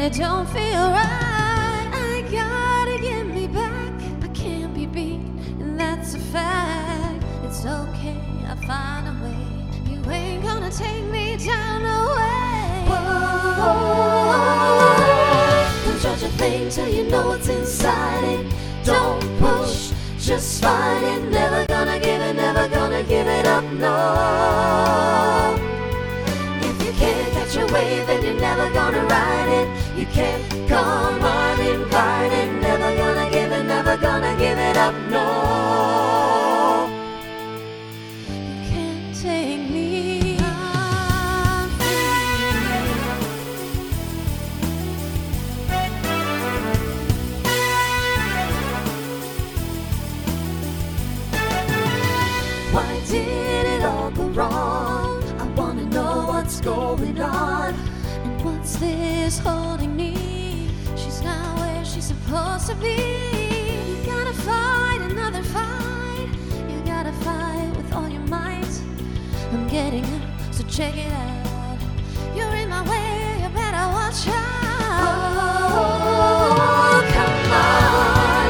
it don't feel right. I gotta get me back. I can't be beat, and that's a fact. It's okay, I'll find a way. You ain't gonna take me down the way. Whoa. Don't judge a thing till you know what's inside it. Don't push, just find it. Never gonna give it, never gonna give it up, no. If you can't catch a wave, then you're never gonna ride it. You can't come on invited. Never gonna give it, never gonna give it up, no. You can't take me. I'm Why did it all go wrong? I wanna know what's going on. And what's this holding me? She's not where she's supposed to be. You gotta fight another fight. You gotta fight with all your might. I'm getting up, so check it out. You're in my way, you better watch out. Oh, come on.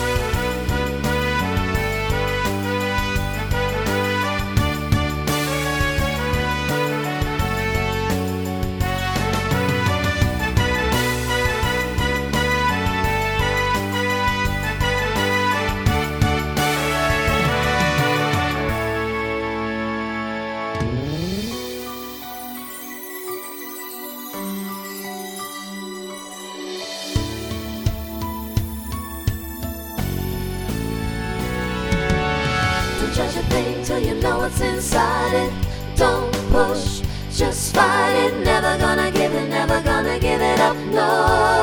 Judge a thing till you know what's inside it. Don't push, just fight it. Never gonna give it, never gonna give it up, no.